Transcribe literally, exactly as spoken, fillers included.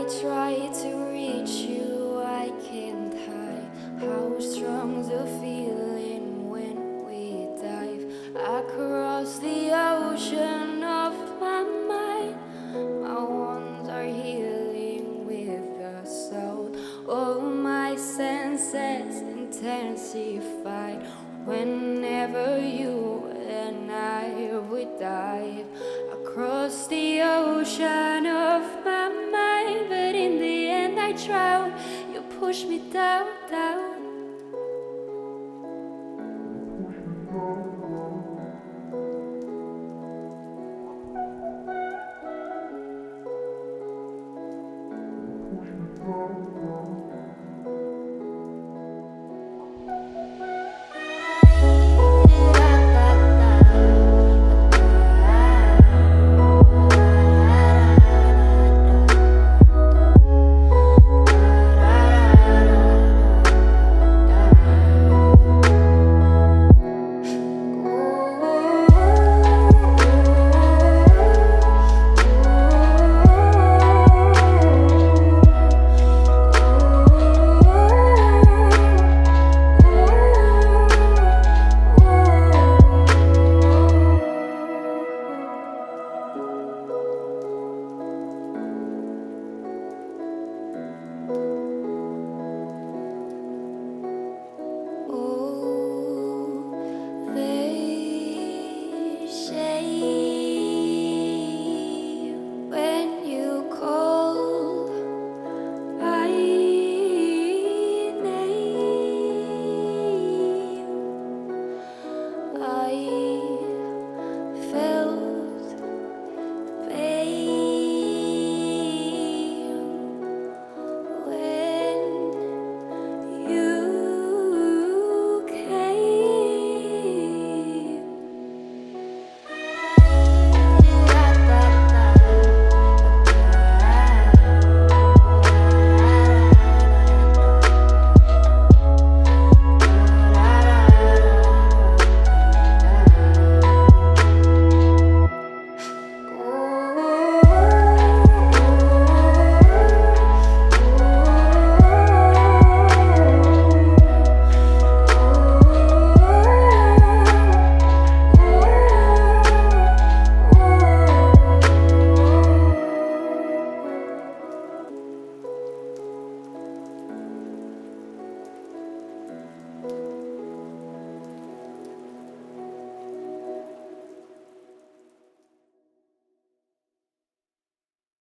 try to reach you, I can't hide how strong the feeling when we dive across the ocean of my mind. My wounds are healing with the salt. All my senses intensified whenever you and I would dive across the ocean of my mind. But in the end I drown. You push me down, down.